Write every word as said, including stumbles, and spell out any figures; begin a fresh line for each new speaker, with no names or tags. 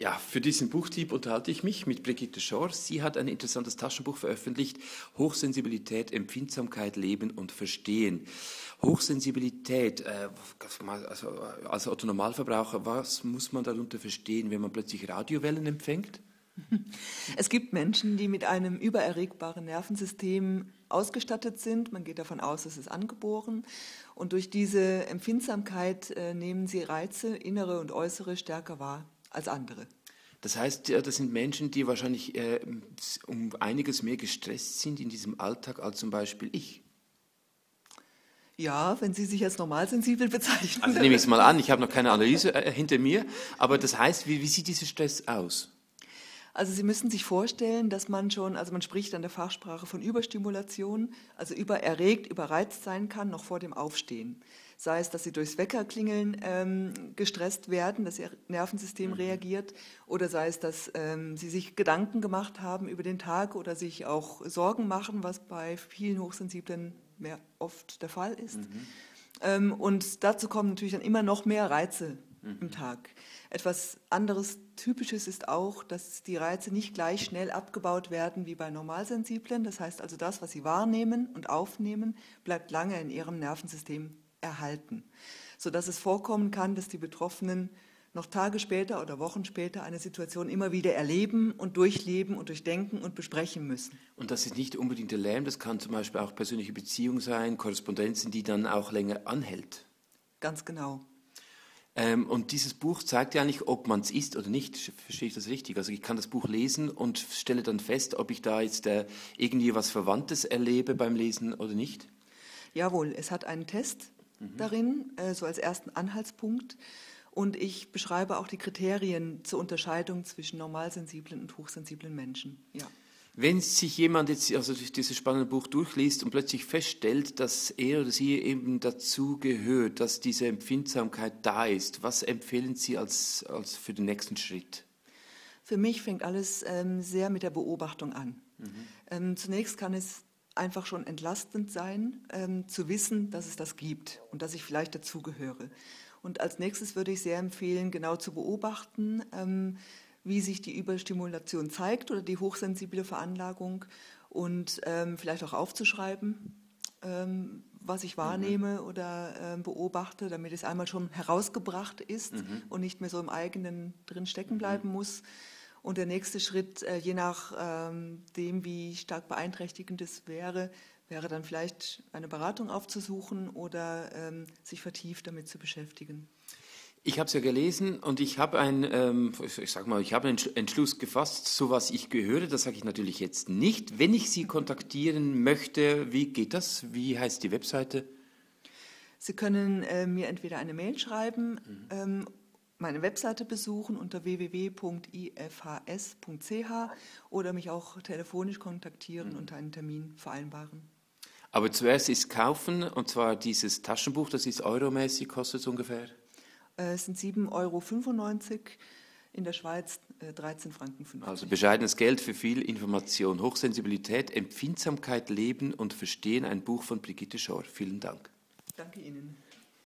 Ja, für diesen Buchtipp unterhalte ich mich mit Brigitte Schor. Sie hat ein interessantes Taschenbuch veröffentlicht, Hochsensibilität, Empfindsamkeit, Leben und Verstehen. Hochsensibilität, äh, also als Otto-Normalverbraucher, was muss man darunter verstehen, wenn man plötzlich Radiowellen empfängt?
Es gibt Menschen, die mit einem übererregbaren Nervensystem ausgestattet sind. Man geht davon aus, es ist angeboren. Und durch diese Empfindsamkeit äh, nehmen sie Reize, innere und äußere, stärker wahr als andere.
Das heißt, das sind Menschen, die wahrscheinlich äh, um einiges mehr gestresst sind in diesem Alltag als zum Beispiel ich.
Ja, wenn Sie sich als normalsensibel bezeichnen.
Also nehme ich es mal an, ich habe noch keine Analyse äh, hinter mir, aber das heißt, wie, wie sieht dieser Stress aus?
Also Sie müssen sich vorstellen, dass man schon, also man spricht an der Fachsprache von Überstimulation, also übererregt, überreizt sein kann, noch vor dem Aufstehen. Sei es, dass Sie durchs Weckerklingeln ähm, gestresst werden, dass Ihr Nervensystem mhm. reagiert, oder sei es, dass ähm, Sie sich Gedanken gemacht haben über den Tag oder sich auch Sorgen machen, was bei vielen Hochsensiblen mehr oft der Fall ist. Mhm. Ähm, und dazu kommen natürlich dann immer noch mehr Reize mhm. im Tag. Etwas anderes Typisches ist auch, dass die Reize nicht gleich schnell abgebaut werden wie bei Normalsensiblen. Das heißt also, das, was sie wahrnehmen und aufnehmen, bleibt lange in ihrem Nervensystem erhalten, sodass es vorkommen kann, dass die Betroffenen noch Tage später oder Wochen später eine Situation immer wieder erleben und durchleben und durchdenken und besprechen müssen.
Und das ist nicht unbedingt der Lärm, das kann zum Beispiel auch persönliche Beziehung sein, Korrespondenzen, die dann auch länger anhält.
Ganz genau.
Ähm, und dieses Buch zeigt ja nicht, ob man es ist oder nicht. Verstehe ich das richtig? Also ich kann das Buch lesen und stelle dann fest, ob ich da jetzt äh, irgendwie was Verwandtes erlebe beim Lesen oder nicht?
Jawohl, es hat einen Test mhm. darin, äh, so als ersten Anhaltspunkt. Und ich beschreibe auch die Kriterien zur Unterscheidung zwischen normalsensiblen und hochsensiblen Menschen. Ja.
Wenn sich jemand jetzt also dieses spannende Buch durchliest und plötzlich feststellt, dass er oder sie eben dazu gehört, dass diese Empfindsamkeit da ist, was empfehlen Sie als, als für den nächsten Schritt?
Für mich fängt alles ähm, sehr mit der Beobachtung an. Mhm. Ähm, zunächst kann es einfach schon entlastend sein, ähm, zu wissen, dass es das gibt und dass ich vielleicht dazugehöre. Und als nächstes würde ich sehr empfehlen, genau zu beobachten, ähm, wie sich die Überstimulation zeigt oder die hochsensible Veranlagung und ähm, vielleicht auch aufzuschreiben, ähm, was ich wahrnehme mhm. oder ähm, beobachte, damit es einmal schon herausgebracht ist mhm. und nicht mehr so im eigenen drin stecken bleiben mhm. muss. Und der nächste Schritt, äh, je nachdem, ähm, wie stark beeinträchtigend es wäre, wäre dann vielleicht eine Beratung aufzusuchen oder ähm, sich vertieft damit zu beschäftigen.
Ich habe es ja gelesen und ich habe einen, ähm, ich sag mal, ich habe einen Entschluss gefasst, so was ich gehöre, das sage ich natürlich jetzt nicht. Wenn ich Sie kontaktieren möchte, wie geht das? Wie heißt die Webseite?
Sie können äh, mir entweder eine Mail schreiben, mhm. ähm, meine Webseite besuchen unter w w w punkt i f h s punkt c h oder mich auch telefonisch kontaktieren mhm. und einen Termin vereinbaren.
Aber zuerst ist kaufen, und zwar dieses Taschenbuch, das ist euromäßig, kostet es ungefähr?
Es sind sieben Euro fünfundneunzig, in der Schweiz äh, dreizehn Franken fünfzig.
Also bescheidenes Geld für viel Information. Hochsensibilität, Empfindsamkeit, Leben und Verstehen, ein Buch von Brigitte Schor. Vielen Dank.
Danke Ihnen.